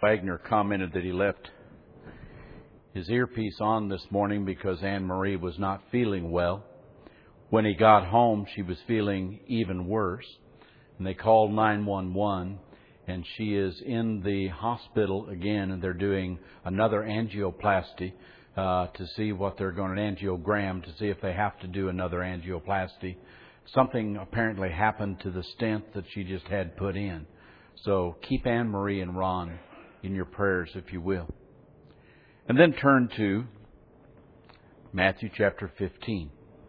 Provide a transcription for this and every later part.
Wagner commented that he left his earpiece on this morning because Anne Marie was not feeling well. When he got home, she was feeling even worse. And they called 911, and she is in the hospital again, and they're doing another angioplasty to see what they're going to angiogram to see if they have to do another angioplasty. Something apparently happened to the stent that she just had put in. So keep Anne Marie and Ron in your prayers, if you will. And then turn to Matthew chapter 15.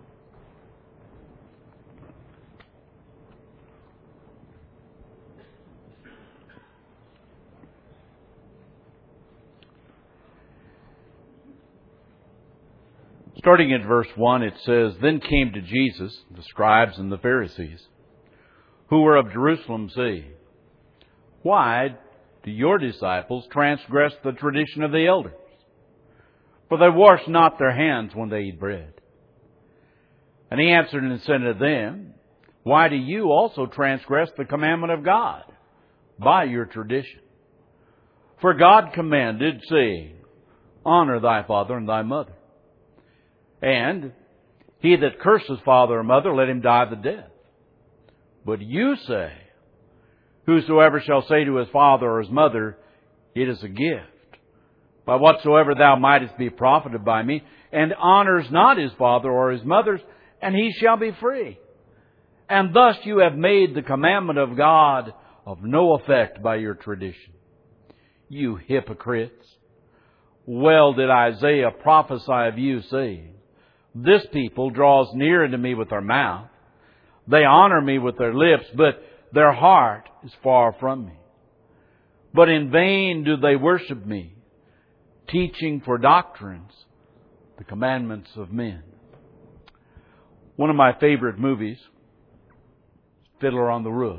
Starting at verse 1, it says, "Then came to Jesus the scribes and the Pharisees, who were of Jerusalem, saying, 'Why do your disciples transgress the tradition of the elders? For they wash not their hands when they eat bread.' And he answered and said to them, 'Why do you also transgress the commandment of God by your tradition? For God commanded, saying, Honor thy father and thy mother. And he that curses father or mother, let him die the death. But you say, Whosoever shall say to his father or his mother, It is a gift, by whatsoever thou mightest be profited by me, and honors not his father or his mother, and he shall be free. And thus you have made the commandment of God of no effect by your tradition. You hypocrites! Well did Isaiah prophesy of you, saying, This people draws near unto me with their mouth. They honor me with their lips, but their heart is far from me. But in vain do they worship me, teaching for doctrines the commandments of men.'" One of my favorite movies, Fiddler on the Roof.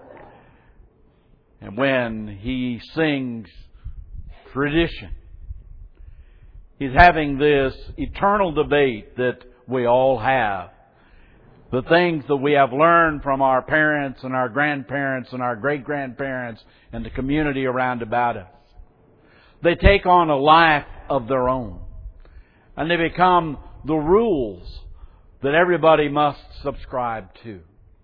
And when he sings tradition, he's having this eternal debate that we all have. The things that we have learned from our parents and our grandparents and our great-grandparents and the community around about us. They take on a life of their own. And they become the rules that everybody must subscribe to.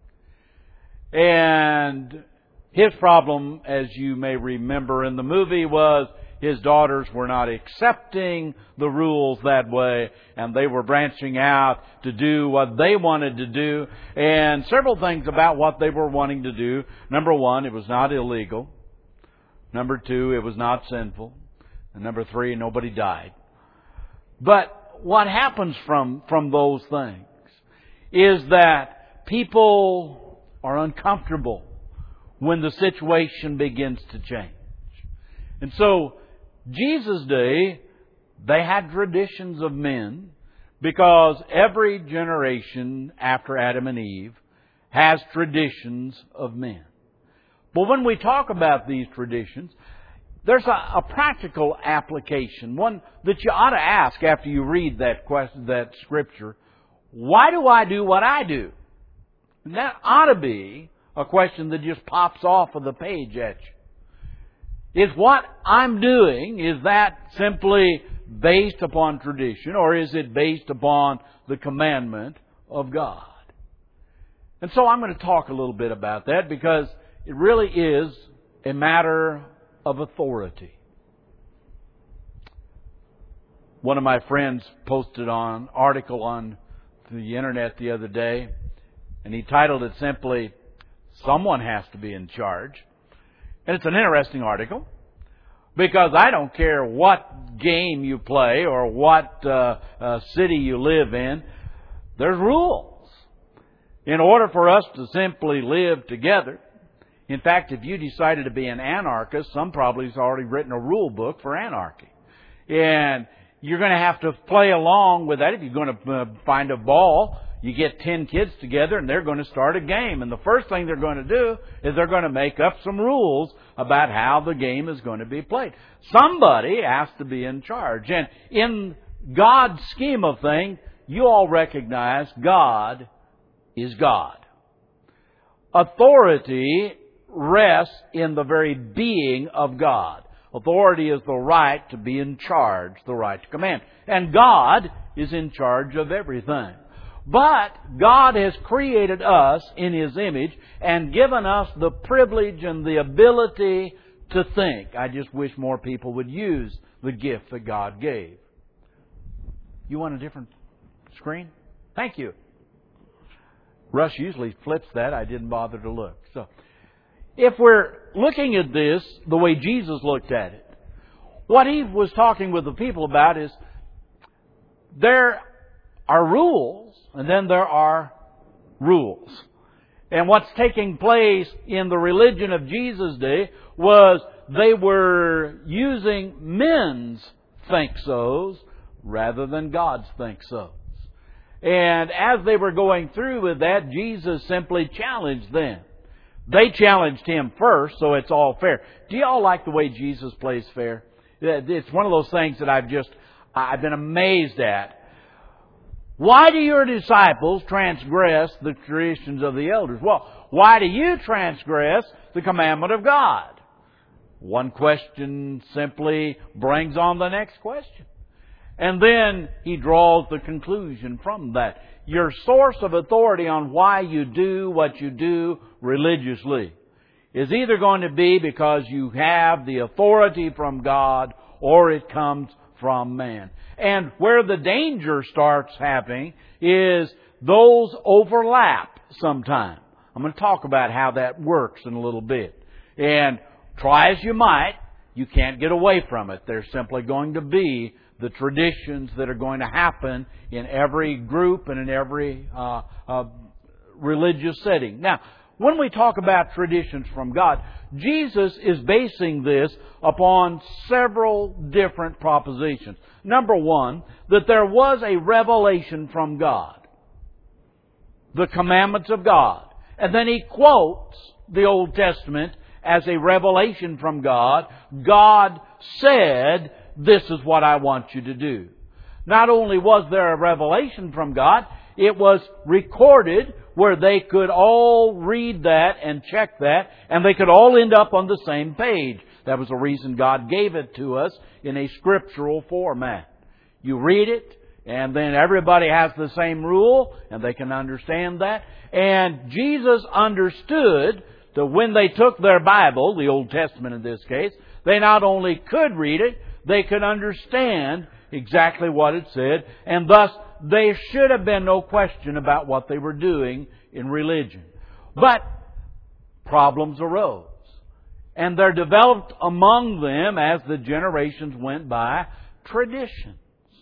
And his problem, as you may remember in the movie, was his daughters were not accepting the rules that way, and they were branching out to do what they wanted to do. And several things about what they were wanting to do. Number one, it was not illegal. Number two, it was not sinful. And number three, nobody died. But what happens from those things is that people are uncomfortable when the situation begins to change. And so, Jesus' day, they had traditions of men because every generation after Adam and Eve has traditions of men. But when we talk about these traditions, there's a practical application, one that you ought to ask after you read that scripture. Why do I do what I do? And that ought to be a question that just pops off of the page at you. Is what I'm doing, is that simply based upon tradition, or is it based upon the commandment of God? And so I'm going to talk a little bit about that because it really is a matter of authority. One of my friends posted an article on the internet the other day, and he titled it simply, "Someone Has to Be in Charge." And it's an interesting article because I don't care what game you play or what city you live in, there's rules. In order for us to simply live together, in fact, if you decided to be an anarchist, some probably has already written a rule book for anarchy. And you're going to have to play along with that. If you're going to find a ball, you get 10 kids together and they're going to start a game. And the first thing they're going to do is they're going to make up some rules about how the game is going to be played. Somebody has to be in charge. And in God's scheme of things, you all recognize God is God. Authority rests in the very being of God. Authority is the right to be in charge, the right to command. And God is in charge of everything. But God has created us in His image and given us the privilege and the ability to think. I just wish more people would use the gift that God gave. You want a different screen? Thank you. Russ usually flips that. I didn't bother to look. So, if we're looking at this the way Jesus looked at it, what He was talking with the people about is there are rules and then there are rules. And what's taking place in the religion of Jesus' day was they were using men's think-sos rather than God's think-sos. And as they were going through with that, Jesus simply challenged them. They challenged Him first, so it's all fair. Do y'all like the way Jesus plays fair? It's one of those things that I've been amazed at. Why do your disciples transgress the traditions of the elders? Well, why do you transgress the commandment of God? One question simply brings on the next question. And then He draws the conclusion from that. Your source of authority on why you do what you do religiously is either going to be because you have the authority from God or it comes from man. And where the danger starts happening is those overlap sometime. I'm going to talk about how that works in a little bit. And try as you might, you can't get away from it. There's simply going to be the traditions that are going to happen in every group and in every religious setting. Now, when we talk about traditions from God, Jesus is basing this upon several different propositions. Number one, that there was a revelation from God. The commandments of God. And then He quotes the Old Testament as a revelation from God. God said, "This is what I want you to do." Not only was there a revelation from God, it was recorded where they could all read that and check that, and they could all end up on the same page. That was the reason God gave it to us in a scriptural format. You read it, and then everybody has the same rule, and they can understand that. And Jesus understood that when they took their Bible, the Old Testament in this case, they not only could read it, they could understand exactly what it said, and thus there should have been no question about what they were doing in religion. But problems arose. And there developed among them, as the generations went by, traditions.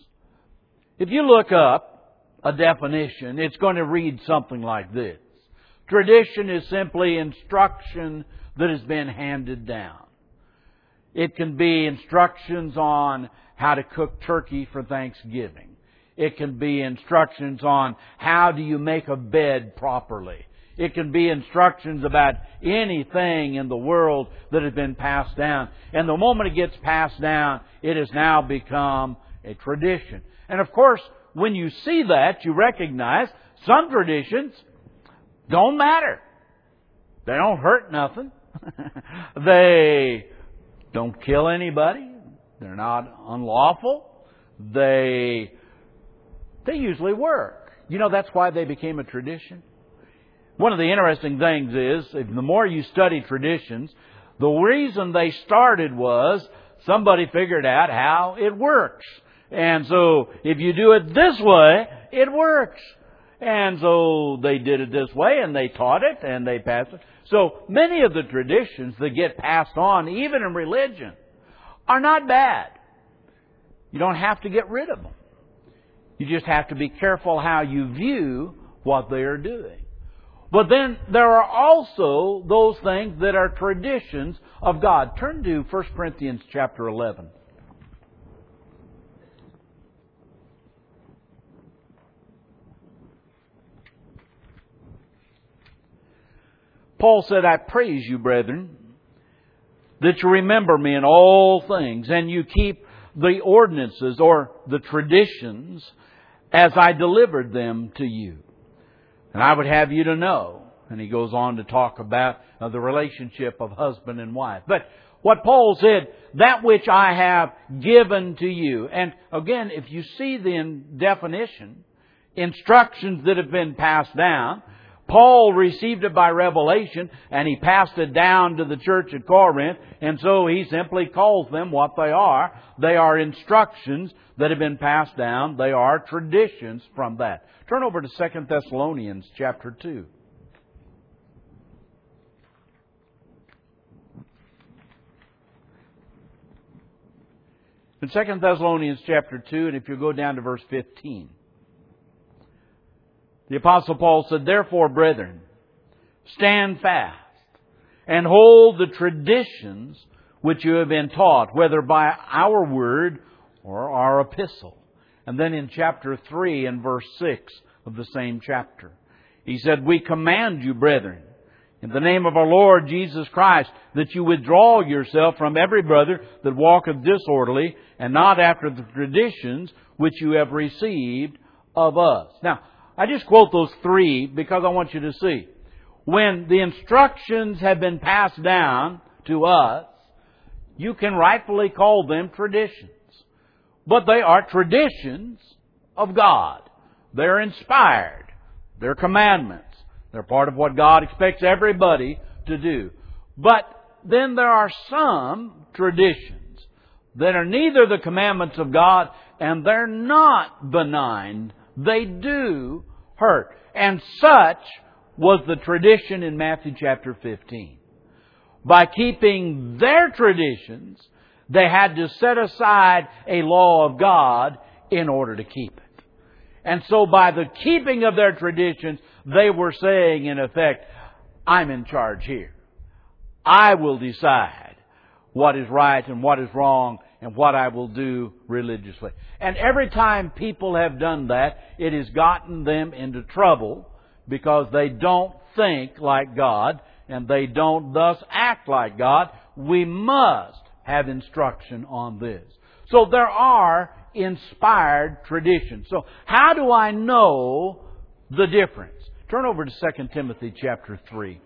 If you look up a definition, it's going to read something like this. Tradition is simply instruction that has been handed down. It can be instructions on how to cook turkey for Thanksgiving. It can be instructions on how do you make a bed properly. It can be instructions about anything in the world that has been passed down. And the moment it gets passed down, it has now become a tradition. And of course, when you see that, you recognize some traditions don't matter. They don't hurt nothing. They don't kill anybody. They're not unlawful. They usually work. You know, that's why they became a tradition. One of the interesting things is, the more you study traditions, the reason they started was somebody figured out how it works. And so, if you do it this way, it works. And so, they did it this way, and they taught it, and they passed it. So, many of the traditions that get passed on, even in religion, are not bad. You don't have to get rid of them. You just have to be careful how you view what they are doing. But then there are also those things that are traditions of God. Turn to 1 Corinthians chapter 11. Paul said, "I praise you, brethren, that you remember me in all things, and you keep the ordinances or the traditions as I delivered them to you. And I would have you to know," and he goes on to talk about the relationship of husband and wife. But what Paul said, that which I have given to you. And again, if you see the definition, instructions that have been passed down, Paul received it by revelation, and he passed it down to the church at Corinth, and so he simply calls them what they are. They are instructions that have been passed down. They are traditions from that. Turn over to 2 Thessalonians chapter 2. In 2 Thessalonians chapter 2, and if you go down to verse 15, the Apostle Paul said, "Therefore, brethren, stand fast and hold the traditions which you have been taught, whether by our word or our epistle." And then in chapter 3 and verse 6 of the same chapter, he said, "We command you, brethren, in the name of our Lord Jesus Christ, that you withdraw yourself from every brother that walketh disorderly, and not after the traditions which you have received of us." Now, I just quote those three because I want you to see. When the instructions have been passed down to us, you can rightfully call them traditions. But they are traditions of God. They're inspired. They're commandments. They're part of what God expects everybody to do. But then there are some traditions that are neither the commandments of God and they're not benign. They do hurt. And such was the tradition in Matthew chapter 15. By keeping their traditions, they had to set aside a law of God in order to keep it. And so by the keeping of their traditions, they were saying, in effect, I'm in charge here. I will decide what is right and what is wrong and what I will do religiously. And every time people have done that, it has gotten them into trouble because they don't think like God and they don't thus act like God. We must have instruction on this. So there are inspired traditions. So how do I know the difference? Turn over to 2 Timothy chapter 3.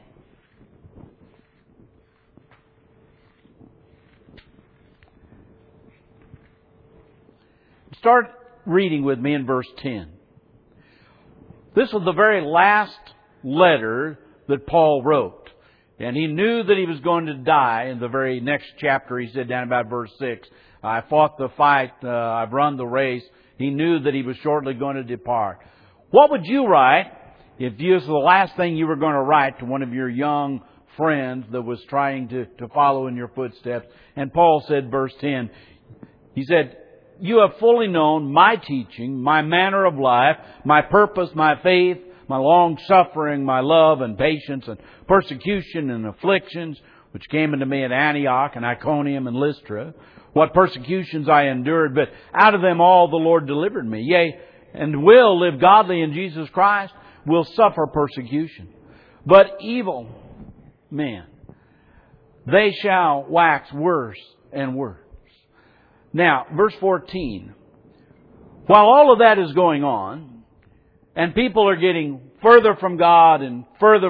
Start reading with me in verse 10. This was the very last letter that Paul wrote. And he knew that he was going to die. In the very next chapter, he said down about verse 6, I fought the fight, I've run the race. He knew that he was shortly going to depart. What would you write if this was the last thing you were going to write to one of your young friends that was trying to follow in your footsteps? And Paul said, verse 10, he said, "You have fully known my teaching, my manner of life, my purpose, my faith, my long suffering, my love and patience and persecution and afflictions, which came into me at Antioch and Iconium and Lystra. What persecutions I endured, but out of them all the Lord delivered me. Yea, and will live godly in Jesus Christ, will suffer persecution. But evil men, they shall wax worse and worse." Now, verse 14. While all of that is going on, and people are getting further from God and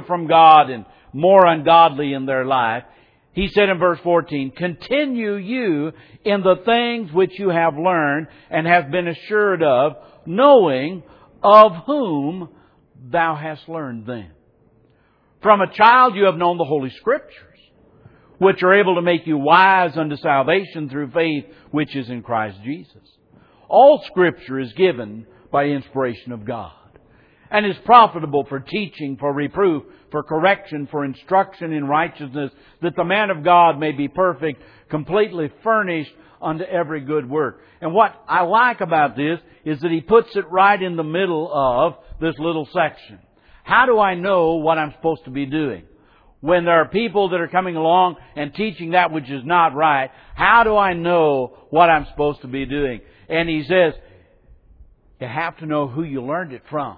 more ungodly in their life, he said in verse 14, "Continue you in the things which you have learned and have been assured of, knowing of whom thou hast learned them. From a child you have known the Holy Scriptures, which are able to make you wise unto salvation through faith which is in Christ Jesus. All Scripture is given by inspiration of God, and is profitable for teaching, for reproof, for correction, for instruction in righteousness, that the man of God may be perfect, completely furnished unto every good work." And what I like about this is that he puts it right in the middle of this little section. How do I know what I'm supposed to be doing? When there are people that are coming along and teaching that which is not right, how do I know what I'm supposed to be doing? And he says, you have to know who you learned it from.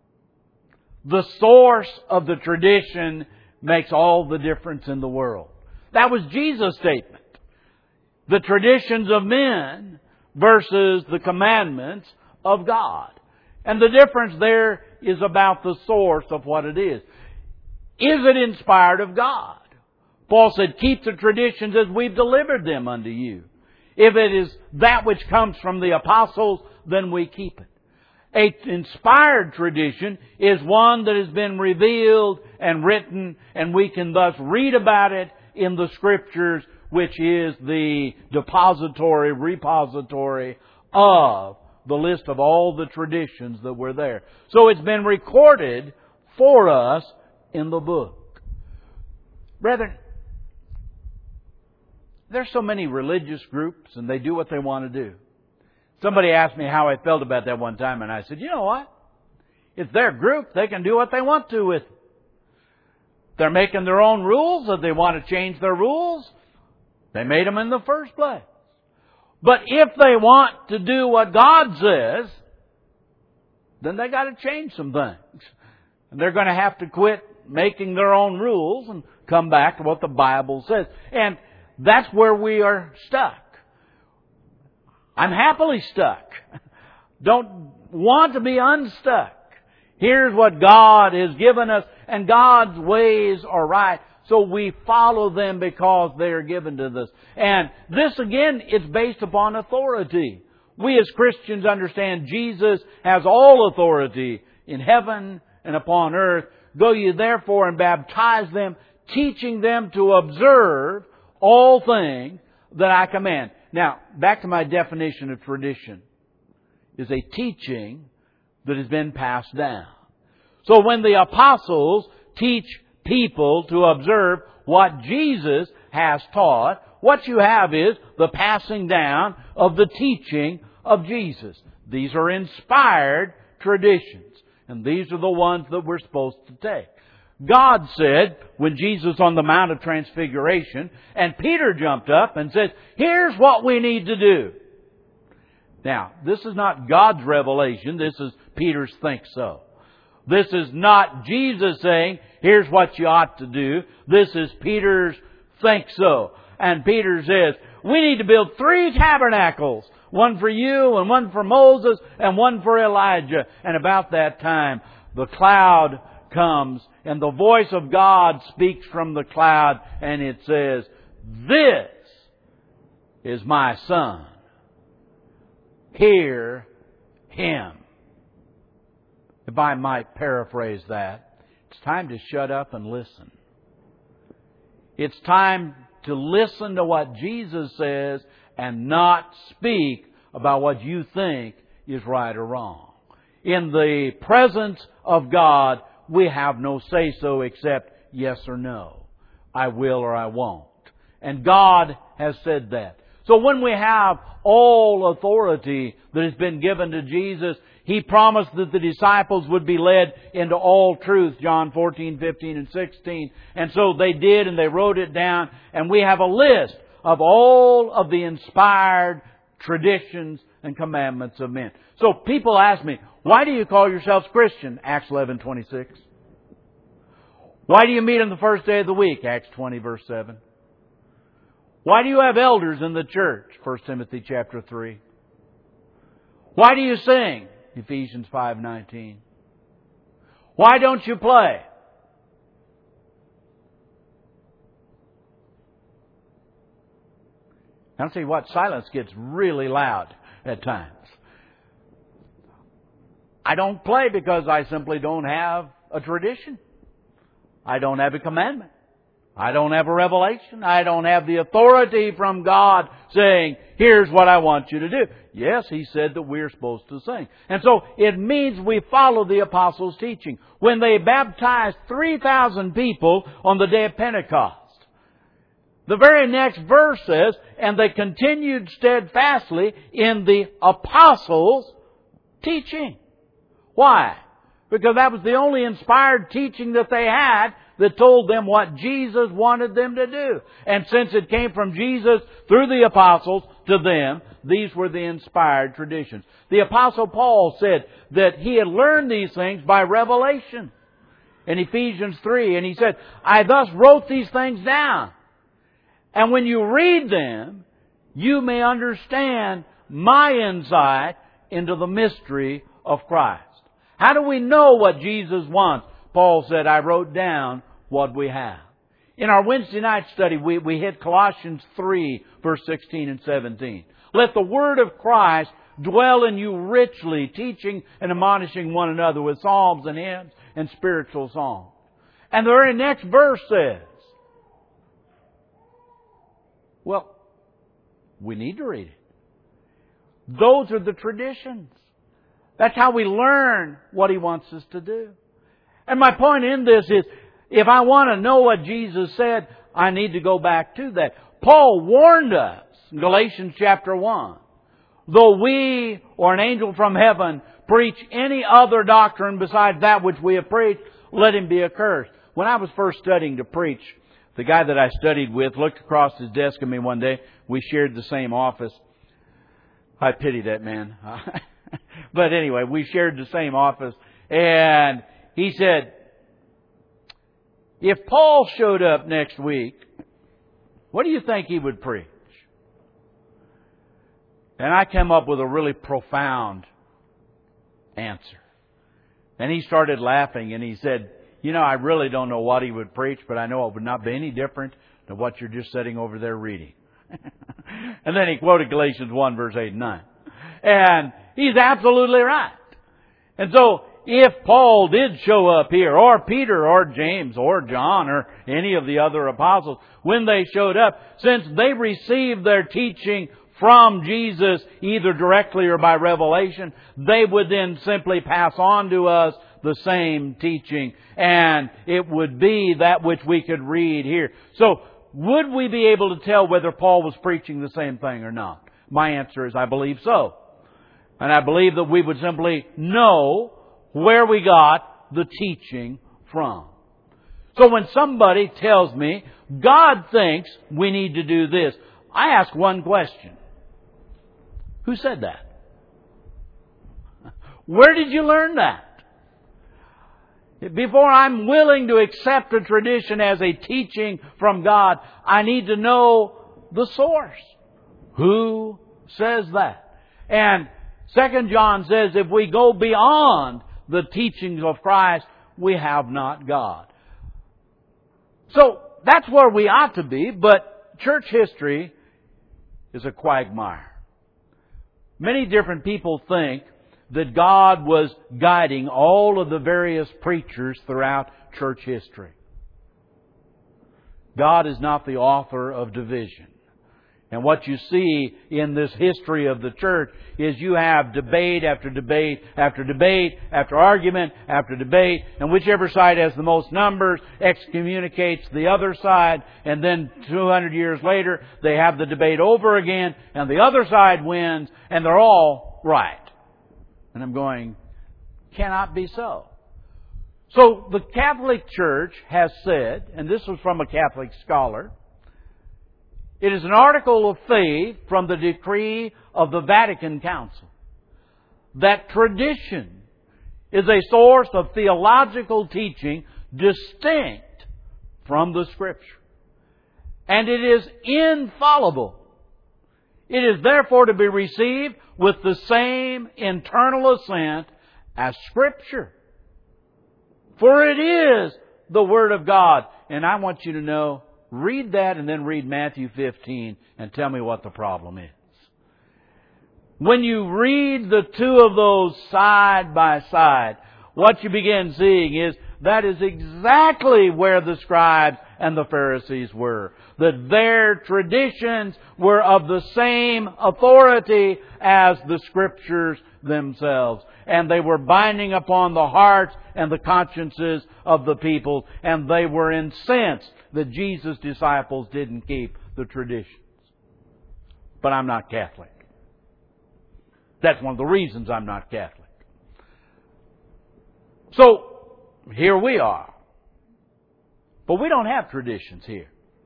The source of the tradition makes all the difference in the world. That was Jesus' statement. The traditions of men versus the commandments of God. And the difference there is about the source of what it is. Is it inspired of God? Paul said, keep the traditions as we've delivered them unto you. If it is that which comes from the apostles, then we keep it. An inspired tradition is one that has been revealed and written, and we can thus read about it in the Scriptures, which is the depository, repository of the list of all the traditions that were there. So it's been recorded for us in the book. Brethren, there's so many religious groups and they do what they want to do. Somebody asked me how I felt about that one time, and I said, you know what? It's their group. They can do what they want to with it. They're making their own rules. If they want to change their rules, they made them in the first place. But if they want to do what God says, then they got to change some things. And they're going to have to quit making their own rules and come back to what the Bible says. And that's where we are stuck. I'm happily stuck. Don't want to be unstuck. Here's what God has given us, and God's ways are right. So we follow them because they are given to us. And this again is based upon authority. We as Christians understand Jesus has all authority in heaven and upon earth. Go ye therefore and baptize them, teaching them to observe all things that I command. Now, back to my definition of tradition. Is a teaching that has been passed down. So when the apostles teach people to observe what Jesus has taught, what you have is the passing down of the teaching of Jesus. These are inspired traditions. And these are the ones that we're supposed to take. God said, when Jesus on the Mount of Transfiguration, and Peter jumped up and said, here's what we need to do. Now, this is not God's revelation. This is Peter's think so. This is not Jesus saying, here's what you ought to do. This is Peter's think so. And Peter says, we need to build 3 tabernacles. One for you, and one for Moses, and one for Elijah. And about that time, the cloud comes, and the voice of God speaks from the cloud, and it says, this is my Son. Hear Him. If I might paraphrase that, it's time to shut up and listen. It's time to listen to what Jesus says and not speak about what you think is right or wrong. In the presence of God, we have no say-so except yes or no. I will or I won't. And God has said that. So when we have all authority that has been given to Jesus, He promised that the disciples would be led into all truth, John 14, 15, and 16. And so they did, and they wrote it down. And we have a list of all of the inspired traditions and commandments of men. So people ask me, why do you call yourselves Christian? Acts 11:26. Why do you meet on the first day of the week? Acts 20, verse 7. Why do you have elders in the church? 1 Timothy chapter 3. Why do you sing? Ephesians 5:19. Why don't you play? I'll tell you what, silence gets really loud at times. I don't play because I simply don't have a tradition. I don't have a commandment. I don't have a revelation. I don't have the authority from God saying, here's what I want you to do. Yes, He said that we're supposed to sing. And so it means we follow the apostles' teaching. When they baptized 3,000 people on the day of Pentecost, the very next verse says, and they continued steadfastly in the apostles' teaching. Why? Because that was the only inspired teaching that they had that told them what Jesus wanted them to do. And since it came from Jesus through the apostles to them, these were the inspired traditions. The Apostle Paul said that he had learned these things by revelation in Ephesians 3. And he said, I thus wrote these things down. And when you read them, you may understand my insight into the mystery of Christ. How do we know what Jesus wants? Paul said, I wrote down what we have. In our Wednesday night study, we hit Colossians 3, verse 16 and 17. Let the word of Christ dwell in you richly, teaching and admonishing one another with psalms and hymns and spiritual songs. And the very next verse says, well, we need to read it. Those are the traditions. That's how we learn what He wants us to do. And my point in this is, if I want to know what Jesus said, I need to go back to that. Paul warned us in Galatians chapter 1. Though we or an angel from heaven preach any other doctrine besides that which we have preached, let him be accursed. When I was first studying to preach, the guy that I studied with looked across his desk at me one day. We shared the same office. I pity that man. But anyway, we shared the same office. And he said, if Paul showed up next week, what do you think he would preach? And I came up with a really profound answer. And he started laughing and he said, I really don't know what he would preach, but I know it would not be any different than what you're just sitting over there reading. And then he quoted Galatians 1, verse 8 and 9. And he's absolutely right. And so, if Paul did show up here, or Peter, or James, or John, or any of the other apostles, when they showed up, since they received their teaching from Jesus, either directly or by revelation, they would then simply pass on to us the same teaching. And it would be that which we could read here. So, would we be able to tell whether Paul was preaching the same thing or not? My answer is I believe so. And I believe that we would simply know where we got the teaching from. So when somebody tells me, God thinks we need to do this, I ask one question. Who said that? Where did you learn that? Before I'm willing to accept a tradition as a teaching from God, I need to know the source. Who says that? And 2 John says if we go beyond the teachings of Christ, we have not God. So that's where we ought to be, but church history is a quagmire. Many different people think that God was guiding all of the various preachers throughout church history. God is not the author of division. And what you see in this history of the church is you have debate after debate after debate after argument after debate, and whichever side has the most numbers excommunicates the other side, and then 200 years later they have the debate over again and the other side wins and they're all right. And I'm going, cannot be so. So the Catholic Church has said, and this was from a Catholic scholar, it is an article of faith from the decree of the Vatican Council that tradition is a source of theological teaching distinct from the Scripture. And it is infallible. It is therefore to be received with the same internal assent as Scripture. For it is the Word of God. And I want you to know, read that and then read Matthew 15 and tell me what the problem is. When you read the two of those side by side, what you begin seeing is that is exactly where the scribes and the Pharisees were. That their traditions were of the same authority as the Scriptures themselves. And they were binding upon the hearts and the consciences of the people. And they were incensed that Jesus' disciples didn't keep the traditions. But I'm not Catholic. That's one of the reasons I'm not Catholic. So, here we are. But we don't have traditions here.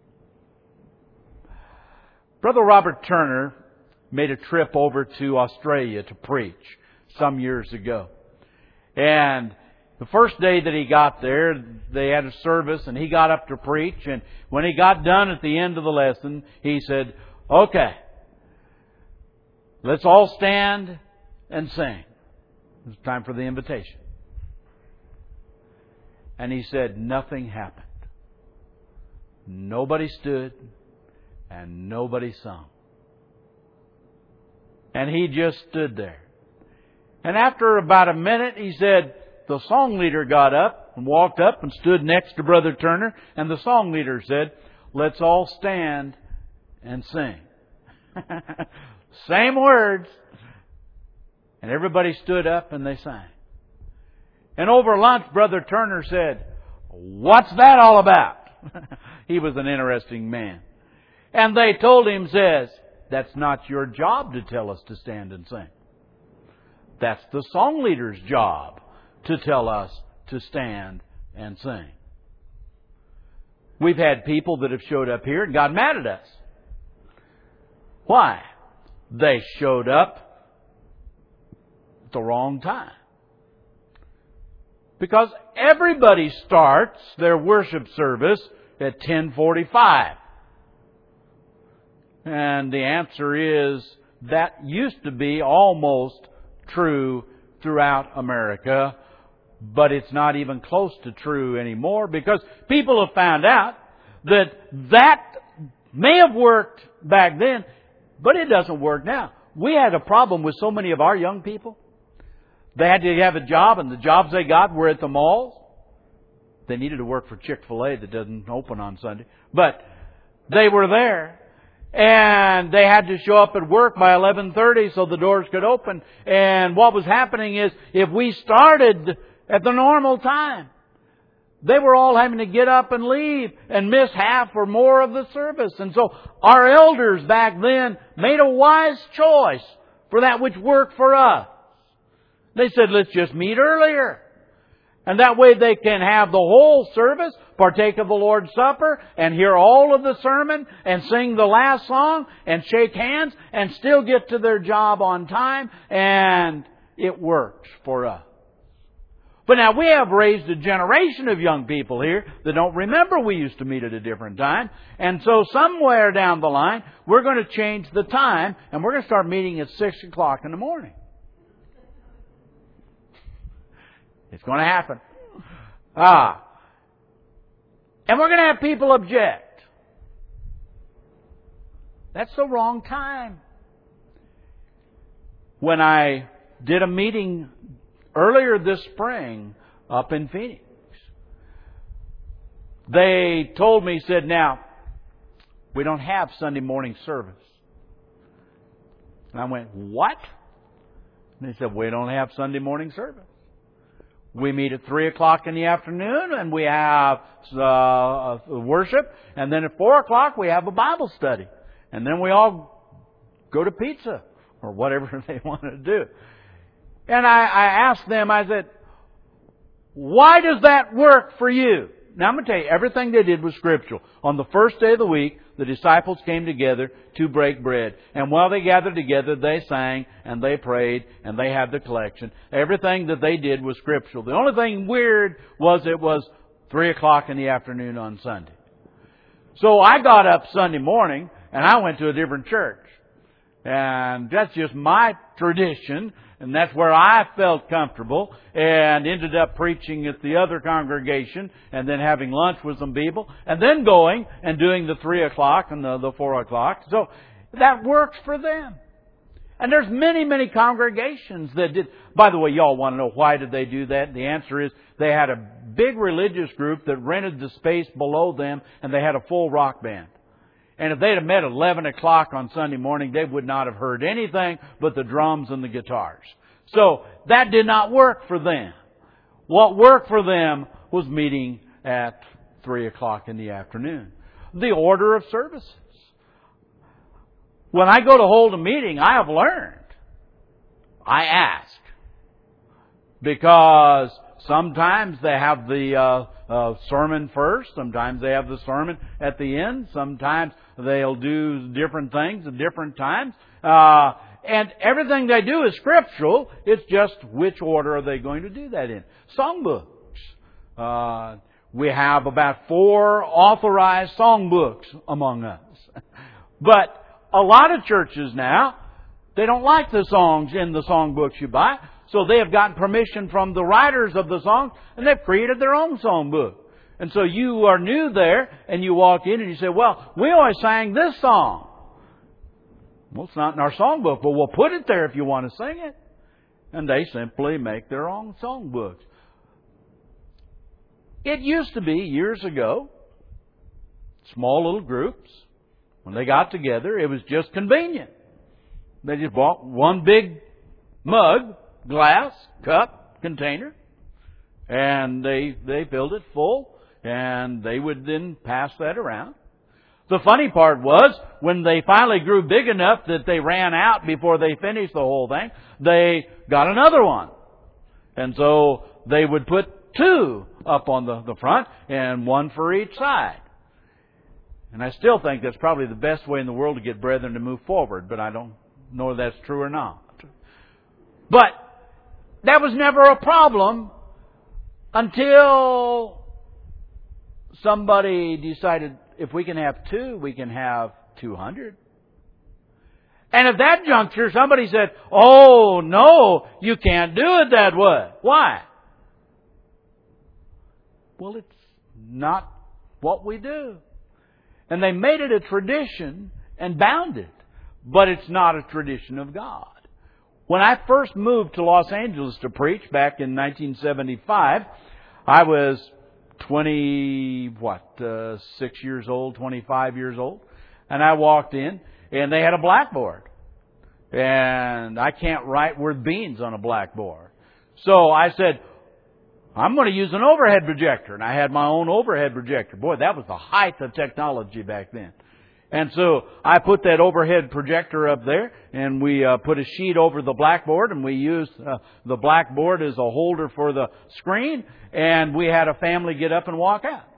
Brother Robert Turner made a trip over to Australia to preach some years ago. And the first day that he got there, they had a service and he got up to preach. And when he got done at the end of the lesson, he said, "Okay, let's all stand and sing." It's time for the invitation. And he said, nothing happened. nobody stood and nobody sung. And he just stood there. And after about a minute, he said, the song leader got up and walked up and stood next to Brother Turner. And the song leader said, let's all stand and sing. Same words. And everybody stood up and they sang. And over lunch, Brother Turner said, what's that all about? He was an interesting man. And they told him, says, that's not your job to tell us to stand and sing. That's the song leader's job to tell us to stand and sing. We've had people that have showed up here and got mad at us. Why? They showed up at the wrong time. Because everybody starts their worship service at 10:45. And the answer is, that used to be almost true throughout America, but it's not even close to true anymore, because people have found out that may have worked back then, but it doesn't work now. We had a problem with so many of our young people. They had to have a job, and the jobs they got were at the malls. They needed to work for Chick-fil-A that doesn't open on Sunday. But they were there. And they had to show up at work by 11:30 so the doors could open. And what was happening is, if we started at the normal time, they were all having to get up and leave and miss half or more of the service. And so our elders back then made a wise choice for that which worked for us. They said, let's just meet earlier. And that way they can have the whole service, partake of the Lord's Supper, and hear all of the sermon, and sing the last song, and shake hands, and still get to their job on time. And it works for us. But now we have raised a generation of young people here that don't remember we used to meet at a different time. And so somewhere down the line, we're going to change the time, and we're going to start meeting at 6 o'clock in the morning. It's going to happen. And we're going to have people object. That's the wrong time. When I did a meeting earlier this spring up in Phoenix, they told me, said, now, we don't have Sunday morning service. And I went, what? And they said, we don't have Sunday morning service. We meet at 3 o'clock in the afternoon, and we have worship. And then at 4 o'clock, we have a Bible study. And then we all go to pizza or whatever they want to do. And I asked them, I said, why does that work for you? Now, I'm going to tell you, everything they did was scriptural. On the first day of the week, the disciples came together to break bread. And while they gathered together, they sang and they prayed and they had the collection. Everything that they did was scriptural. The only thing weird was it was 3 o'clock in the afternoon on Sunday. So I got up Sunday morning and I went to a different church. And that's just my tradition. And that's where I felt comfortable, and ended up preaching at the other congregation, and then having lunch with some people, and then going and doing the 3 o'clock and the 4 o'clock. So that works for them. And there's many, many congregations that did. By the way, y'all want to know why did they do that? The answer is they had a big religious group that rented the space below them, and they had a full rock band. And if they'd have met at 11 o'clock on Sunday morning, they would not have heard anything but the drums and the guitars. So that did not work for them. What worked for them was meeting at 3 o'clock in the afternoon. The order of services. When I go to hold a meeting, I have learned. I ask. Because sometimes they have the sermon first. Sometimes they have the sermon at the end. Sometimes they'll do different things at different times. And everything they do is scriptural. It's just which order are they going to do that in. Songbooks. We have about 4 authorized songbooks among us. But a lot of churches now, they don't like the songs in the songbooks you buy. So they have gotten permission from the writers of the songs, and they've created their own songbook. And so you are new there, and you walk in and you say, well, we always sang this song. Well, it's not in our songbook, but we'll put it there if you want to sing it. And they simply make their own songbooks. It used to be, years ago, small little groups, when they got together, it was just convenient. They just bought one big mug, glass, cup, container, and they filled it full, and they would then pass that around. The funny part was, when they finally grew big enough that they ran out before they finished the whole thing, they got another one. And so they would put two up on the front and one for each side. And I still think that's probably the best way in the world to get brethren to move forward, but I don't know if that's true or not. But that was never a problem until somebody decided, if we can have two, we can have 200. And at that juncture, somebody said, oh, no, you can't do it that way. Why? Well, it's not what we do. And they made it a tradition and bound it. But it's not a tradition of God. When I first moved to Los Angeles to preach back in 1975, I was 6 years old, 25 years old. And I walked in, and they had a blackboard. And I can't write word beans on a blackboard. So I said, I'm going to use an overhead projector. And I had my own overhead projector. Boy, that was the height of technology back then. And so I put that overhead projector up there, and we put a sheet over the blackboard, and we used the blackboard as a holder for the screen, and we had a family get up and walk out.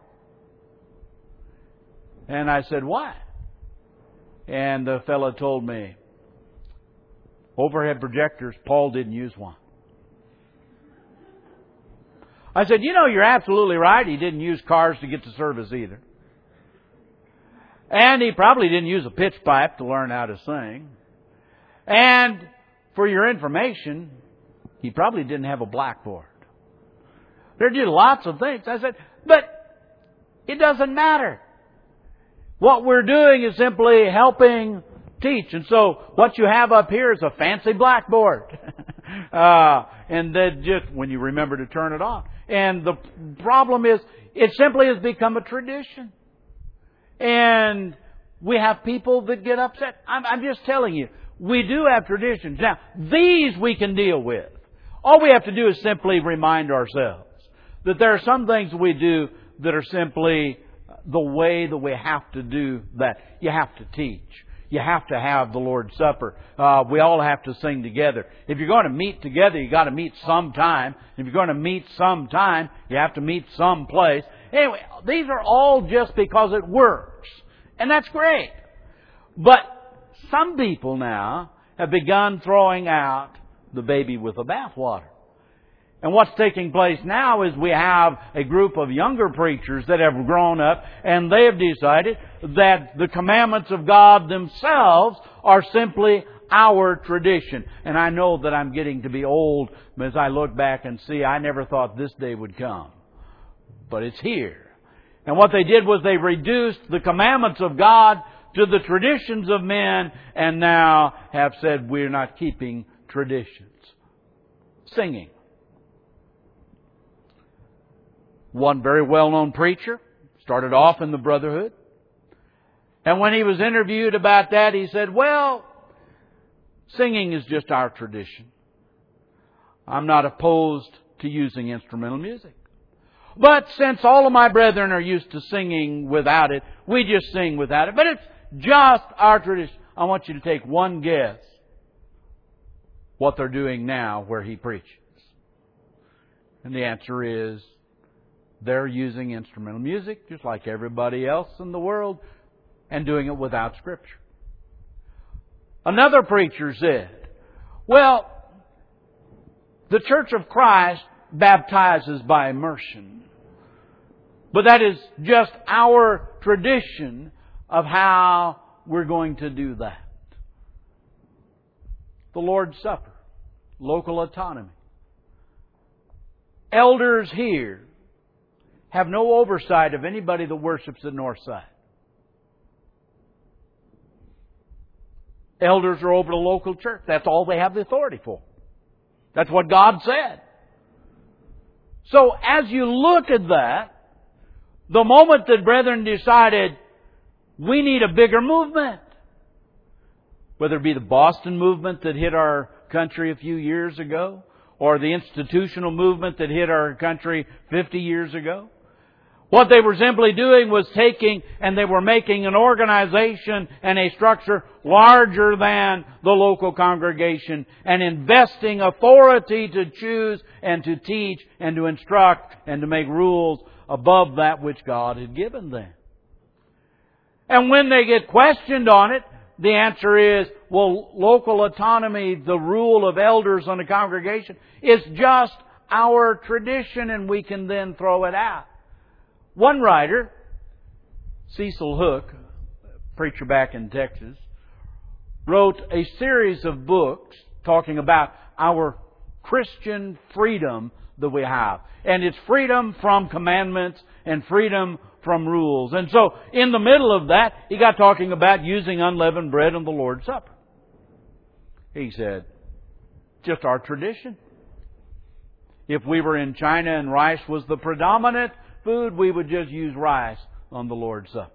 And I said, why? And the fellow told me, overhead projectors, Paul didn't use one. I said, you're absolutely right. He didn't use cars to get to service either. And he probably didn't use a pitch pipe to learn how to sing. And for your information, he probably didn't have a blackboard. There are just lots of things. I said, but it doesn't matter. What we're doing is simply helping teach. And so what you have up here is a fancy blackboard. And then just when you remember to turn it on. And the problem is, it simply has become a tradition. And we have people that get upset. I'm just telling you, we do have traditions. Now, these we can deal with. All we have to do is simply remind ourselves that there are some things we do that are simply the way that we have to do that. You have to teach. You have to have the Lord's Supper. We all have to sing together. If you're going to meet together, you got to meet sometime. If you're going to meet sometime, you have to meet someplace. Anyway, these are all just because it works. And that's great. But some people now have begun throwing out the baby with the bathwater. And what's taking place now is we have a group of younger preachers that have grown up, and they have decided that the commandments of God themselves are simply our tradition. And I know that I'm getting to be old as I look back and see I never thought this day would come. But it's here. And what they did was they reduced the commandments of God to the traditions of men, and now have said we're not keeping traditions. Singing. One very well-known preacher started off in the Brotherhood. And when he was interviewed about that, he said, well, singing is just our tradition. I'm not opposed to using instrumental music. But since all of my brethren are used to singing without it, we just sing without it. But it's just our tradition. I want you to take one guess what they're doing now where he preaches. And the answer is, they're using instrumental music just like everybody else in the world and doing it without Scripture. Another preacher said, well, the Church of Christ baptizes by immersion. But that is just our tradition of how we're going to do that. The Lord's Supper, local autonomy. Elders here have no oversight of anybody that worships at Northside. Elders are over the local church. That's all they have the authority for. That's what God said. So as you look at that, the moment that brethren decided we need a bigger movement, whether it be the Boston movement that hit our country a few years ago, or the institutional movement that hit our country 50 years ago, what they were simply doing was taking and they were making an organization and a structure larger than the local congregation and investing authority to choose and to teach and to instruct and to make rules above that which God had given them. And when they get questioned on it, the answer is, well, local autonomy, the rule of elders on a congregation, is just our tradition and we can then throw it out. One writer, Cecil Hook, preacher back in Texas, wrote a series of books talking about our Christian freedom that we have. And it's freedom from commandments and freedom from rules. And so, in the middle of that, he got talking about using unleavened bread on the Lord's Supper. He said, just our tradition. If we were in China and rice was the predominant food, we would just use rice on the Lord's Supper.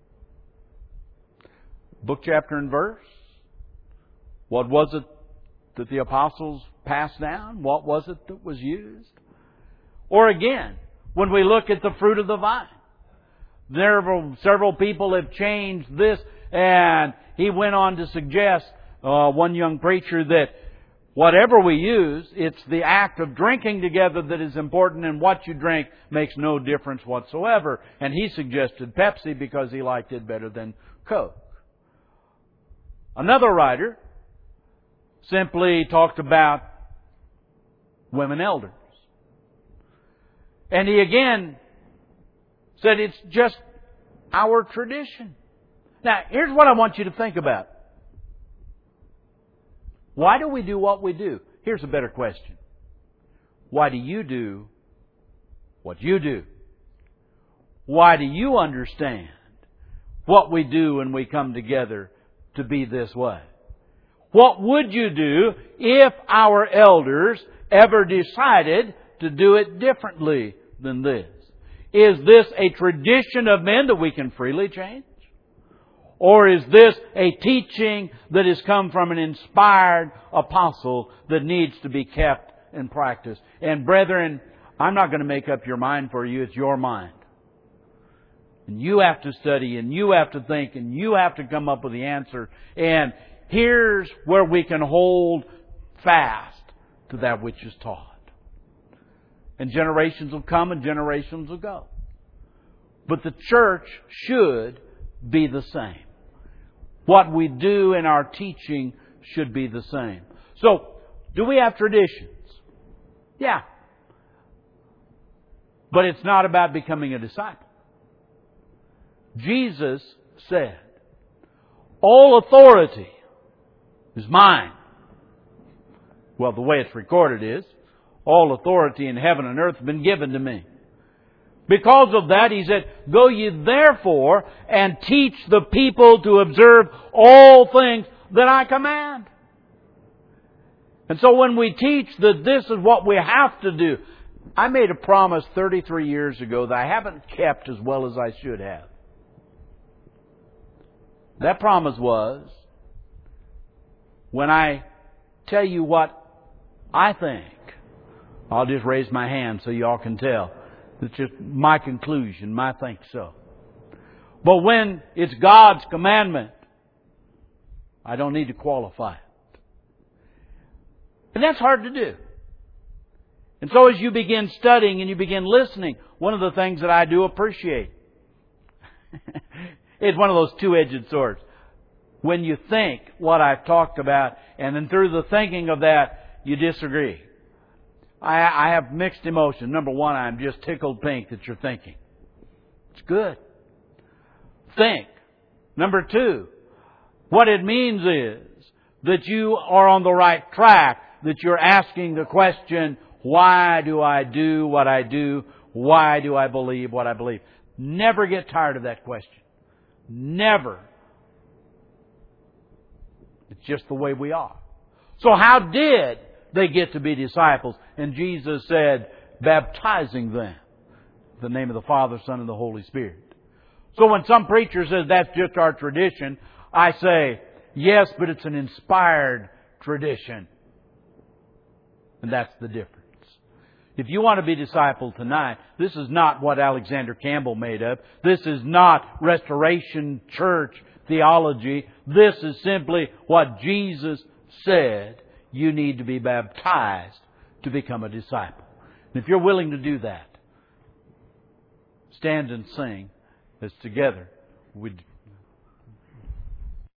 Book, chapter, and verse. What was it that the apostles passed down? What was it that was used? Or again, when we look at the fruit of the vine, several people have changed this, and he went on to suggest, one young preacher, that whatever we use, it's the act of drinking together that is important, and what you drink makes no difference whatsoever. And he suggested Pepsi because he liked it better than Coke. Another writer simply talked about women elders. And he again said it's just our tradition. Now, here's what I want you to think about. Why do we do what we do? Here's a better question. Why do you do what you do? Why do you understand what we do when we come together to be this way? What would you do if our elders ever decided to do it differently than this? Is this a tradition of men that we can freely change? Or is this a teaching that has come from an inspired apostle that needs to be kept and practiced? And brethren, I'm not going to make up your mind for you. It's your mind. And you have to study and you have to think and you have to come up with the answer. And here's where we can hold fast to that which is taught. And generations will come and generations will go. But the church should be the same. What we do in our teaching should be the same. So, do we have traditions? Yeah. But it's not about becoming a disciple. Jesus said, all authority is mine. Well, the way it's recorded is, all authority in heaven and earth has been given to me. Because of that, He said, go ye therefore and teach the people to observe all things that I command. And so when we teach that this is what we have to do, I made a promise 33 years ago that I haven't kept as well as I should have. That promise was, when I tell you what I think, I'll just raise my hand so y'all can tell. It's just my conclusion, my think so. But when it's God's commandment, I don't need to qualify it. And that's hard to do. And so as you begin studying and you begin listening, one of the things that I do appreciate, it's one of those two-edged swords. When you think what I've talked about, and then through the thinking of that, you disagree. I have mixed emotion. Number one, I'm just tickled pink that you're thinking. It's good. Think. Number two, what it means is that you are on the right track, that you're asking the question, why do I do what I do? Why do I believe what I believe? Never get tired of that question. Never. It's just the way we are. So how did they get to be disciples? And Jesus said, baptizing them in the name of the Father, Son, and the Holy Spirit. So when some preacher says that's just our tradition, I say, yes, but it's an inspired tradition. And that's the difference. If you want to be discipled tonight, this is not what Alexander Campbell made up. This is not Restoration Church theology. This is simply what Jesus said. You need to be baptized to become a disciple. And if you're willing to do that, stand and sing as together we